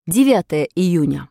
9 июня.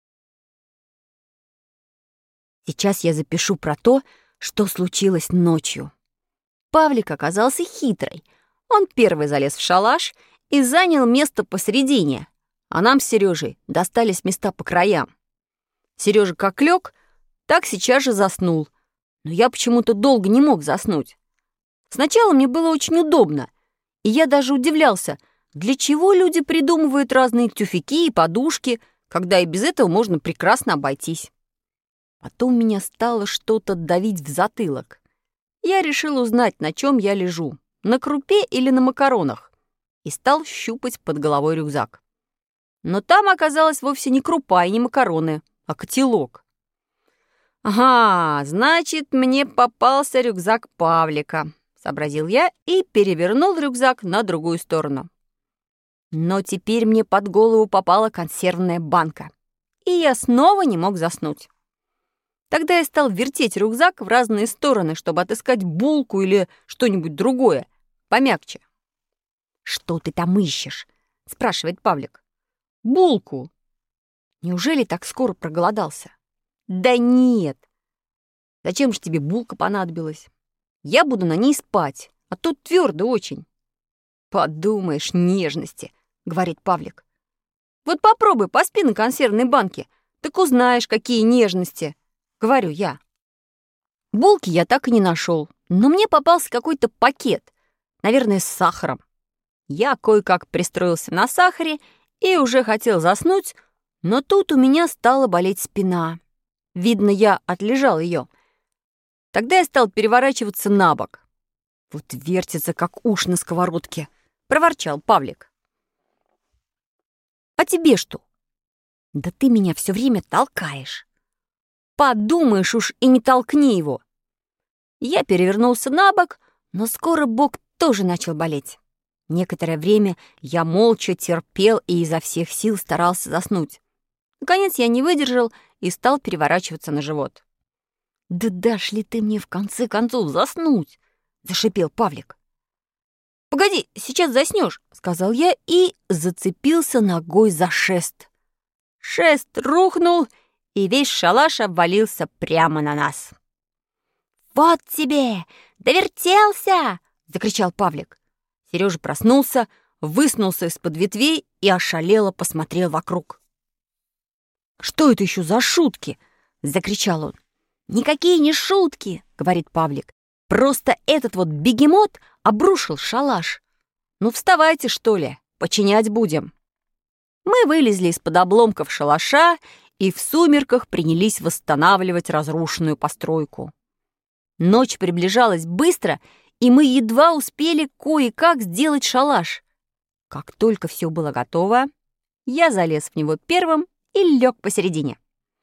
Сейчас я запишу про то, что случилось ночью. Павлик оказался хитрый. Он первый залез в шалаш и занял место посередине, а нам с Сережей достались места по краям. Сережа как лег, так сейчас же заснул, но я почему-то долго не мог заснуть. Сначала мне было очень удобно, и я даже удивлялся, для чего люди придумывают разные тюфяки и подушки, когда и без этого можно прекрасно обойтись. Потом меня стало что-то давить в затылок. Я решил узнать, на чем я лежу, на крупе или на макаронах, и стал щупать под головой рюкзак. Но там оказалась вовсе не крупа и не макароны, а котелок. «Ага, значит, мне попался рюкзак Павлика», — сообразил я и перевернул рюкзак на другую сторону. Но теперь мне под голову попала консервная банка, и я снова не мог заснуть. Тогда я стал вертеть рюкзак в разные стороны, чтобы отыскать булку или что-нибудь другое, помягче. «Что ты там ищешь?» — спрашивает Павлик. «Булку». «Неужели так скоро проголодался?» «Да нет. Зачем же тебе булка понадобилась? Я буду на ней спать, а тут твердо очень». «Подумаешь, нежности», — говорит Павлик. «Вот попробуй, поспи на консервной банке, так узнаешь, какие нежности», — говорю я. Булки я так и не нашел, но мне попался какой-то пакет, наверное, с сахаром. Я кое-как пристроился на сахаре и уже хотел заснуть, но тут у меня стала болеть спина. Видно, я отлежал ее. Тогда я стал переворачиваться на бок. «Вот вертится, как уж на сковородке», — проворчал Павлик. «А тебе что?» «Да ты меня все время толкаешь». «Подумаешь уж и не толкни его». Я перевернулся на бок, но скоро бок тоже начал болеть. Некоторое время я молча терпел и изо всех сил старался заснуть. Наконец я не выдержал и стал переворачиваться на живот. «Да дашь ли ты мне в конце концов заснуть?» — зашипел Павлик. «Погоди, сейчас заснешь», — сказал я и зацепился ногой за шест. Шест рухнул, и весь шалаш обвалился прямо на нас. «Вот тебе! Довертелся!» — закричал Павлик. Сережа проснулся, высунулся из-под ветвей и ошалело посмотрел вокруг. «Что это еще за шутки?» — закричал он. «Никакие не шутки!» — говорит Павлик. «Просто этот вот бегемот обрушил шалаш. Ну, вставайте, что ли, починять будем». Мы вылезли из-под обломков шалаша и в сумерках принялись восстанавливать разрушенную постройку. Ночь приближалась быстро, и мы едва успели кое-как сделать шалаш. Как только все было готово, я залез в него первым и лег посередине.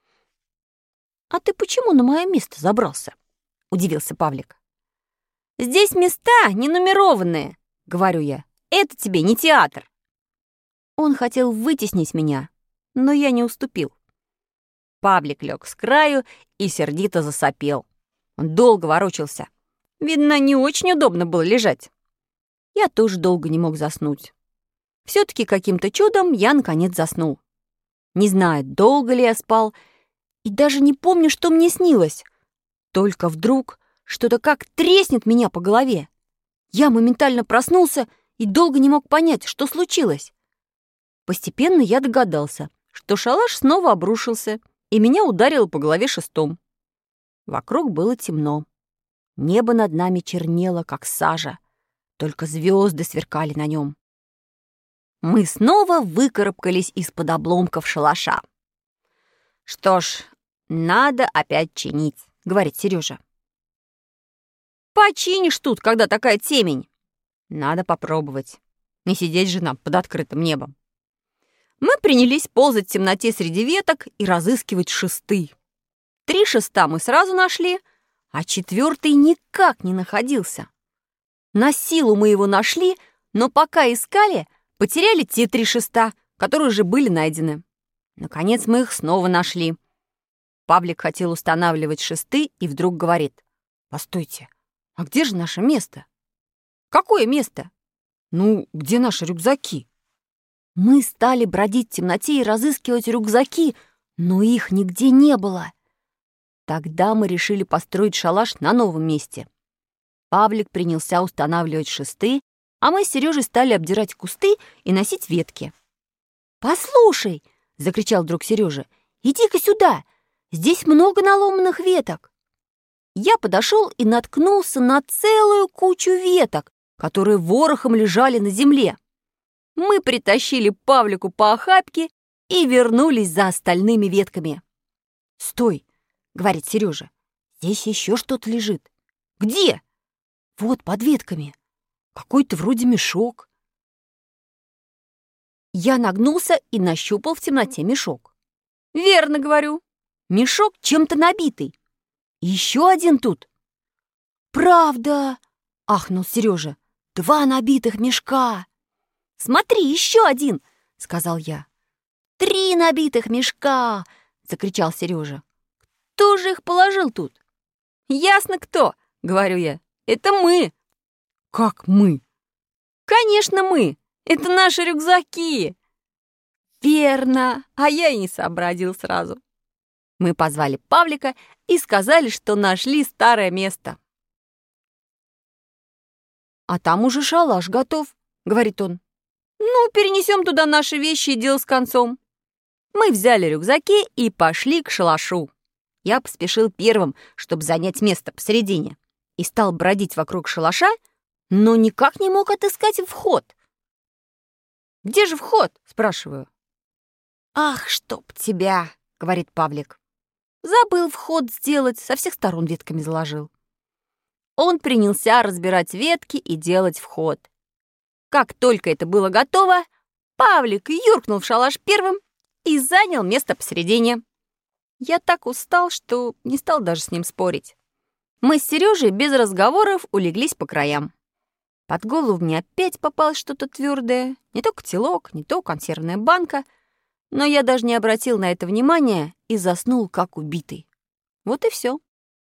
«А ты почему на мое место забрался?» — удивился Павлик. «Здесь места не нумерованные», — говорю я. «Это тебе не театр». Он хотел вытеснить меня, но я не уступил. Павлик лег с краю и сердито засопел. Он долго ворочался. Видно, не очень удобно было лежать. Я тоже долго не мог заснуть. Все-таки каким-то чудом я, наконец, заснул. Не знаю, долго ли я спал, и даже не помню, что мне снилось. Только вдруг что-то как треснет меня по голове. Я моментально проснулся и долго не мог понять, что случилось. Постепенно я догадался, что шалаш снова обрушился, и меня ударило по голове шестом. Вокруг было темно. Небо над нами чернело, как сажа. Только звезды сверкали на нем. Мы снова выкарабкались из-под обломков шалаша. «Что ж, надо опять чинить», — говорит Сережа. «Починишь тут, когда такая темень?» «Надо попробовать. Не сидеть же нам под открытым небом». Мы принялись ползать в темноте среди веток и разыскивать шесты. 3 шеста мы сразу нашли, а 4-й никак не находился. На силу мы его нашли, но пока искали, потеряли те 3 шеста, которые уже были найдены. Наконец мы их снова нашли. Павлик хотел устанавливать шесты и вдруг говорит: «Постойте, а где же наше место?» «Какое место?» «Ну, где наши рюкзаки?» Мы стали бродить в темноте и разыскивать рюкзаки, но их нигде не было. Тогда мы решили построить шалаш на новом месте. Павлик принялся устанавливать шесты, а мы с Сережей стали обдирать кусты и носить ветки. «Послушай!» — закричал вдруг Сережа. «Иди-ка сюда! Здесь много наломанных веток!» Я подошел и наткнулся на целую кучу веток, которые ворохом лежали на земле. Мы притащили Павлику по охапке и вернулись за остальными ветками. «Стой!» — говорит Сережа. «Здесь еще что-то лежит». «Где?» «Вот под ветками. Какой-то вроде мешок». Я нагнулся и нащупал в темноте мешок. «Верно, говорю. Мешок чем-то набитый. Еще один тут». «Правда!» — ахнул Сережа. «Два набитых мешка!» «Смотри, еще один!» — сказал я. «Три набитых мешка!» — закричал Сережа. «Кто же их положил тут?» «Ясно кто!» — говорю я. «Это мы!» «Как мы?» «Конечно, мы! Это наши рюкзаки!» «Верно! А я и не сообразил сразу!» Мы позвали Павлика и сказали, что нашли старое место. «А там уже шалаш готов», — говорит он. «Ну, перенесем туда наши вещи и дело с концом». Мы взяли рюкзаки и пошли к шалашу. Я поспешил первым, чтобы занять место посередине, и стал бродить вокруг шалаша, но никак не мог отыскать вход. «Где же вход?» — спрашиваю. «Ах, чтоб тебя!» — говорит Павлик. «Забыл вход сделать, со всех сторон ветками заложил». Он принялся разбирать ветки и делать вход. Как только это было готово, Павлик юркнул в шалаш первым и занял место посередине. Я так устал, что не стал даже с ним спорить. Мы с Сережей без разговоров улеглись по краям. Под голову мне опять попалось что-то твердое, не то котелок, не то консервная банка, но я даже не обратил на это внимания и заснул как убитый. Вот и все.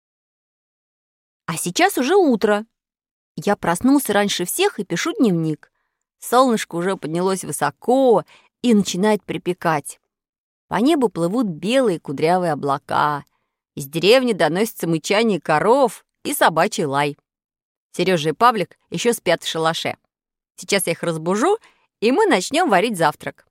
А сейчас уже утро. Я проснулся раньше всех и пишу дневник. Солнышко уже поднялось высоко и начинает припекать. По небу плывут белые кудрявые облака. Из деревни доносится мычание коров и собачий лай. Сережа и Павлик еще спят в шалаше. Сейчас я их разбужу, и мы начнем варить завтрак.